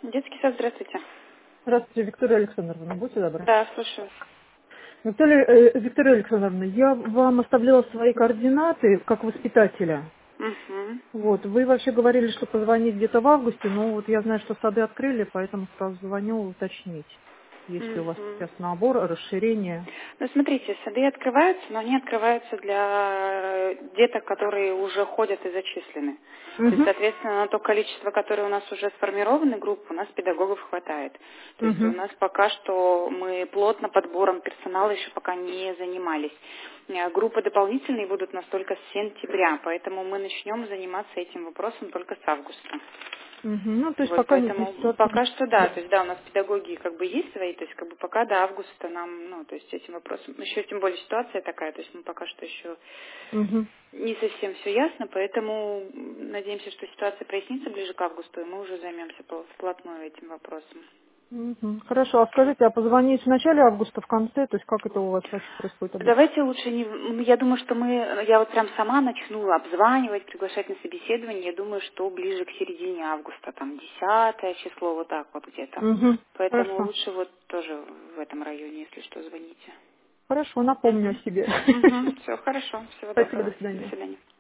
Детский сад, здравствуйте. Здравствуйте, Виктория Александровна, будьте добры. Да, слушаю. Виктория Александровна, я вам оставляла свои координаты как воспитателя. Угу. Вот, вы вообще говорили, что позвонить где-то в августе, но вот я знаю, что сады открыли, поэтому сразу звоню уточнить, есть ли у вас Угу. сейчас набор, расширение. Ну, смотрите, сады открываются, но они открываются для деток, которые уже ходят и зачислены. То есть, Угу, соответственно, на то количество, которое у нас уже сформированы, группы, у нас педагогов хватает. То есть у угу, нас пока что мы плотно подбором персонала еще пока не занимались. Группы дополнительные будут у нас только с сентября, поэтому мы начнем заниматься этим вопросом только с августа. угу. Ну, то есть Вот, пока не поэтому ситуация. пока что да, Да. то есть да, у нас педагоги как бы есть свои, то есть как бы пока до августа нам, ну, то есть этим вопросом, еще тем более ситуация такая, то есть мы пока что еще Угу. не совсем все ясно, поэтому надеемся, что ситуация прояснится ближе к августу, и мы уже займемся вплотную этим вопросом. Угу. Хорошо, а скажите, а позвонить в начале августа, в конце, то есть как это у вас вообще происходит обычно? Давайте лучше не... Я думаю, что я вот прям сама начну обзванивать, приглашать на собеседование. Я думаю, что ближе к середине августа, там, 10 число, вот так вот где-то. Угу. Поэтому Хорошо. лучше вот тоже в этом районе, если что, звоните. Хорошо, напомню о себе. Угу. Все, хорошо. Всего Спасибо, доброго. до До свидания. свидания.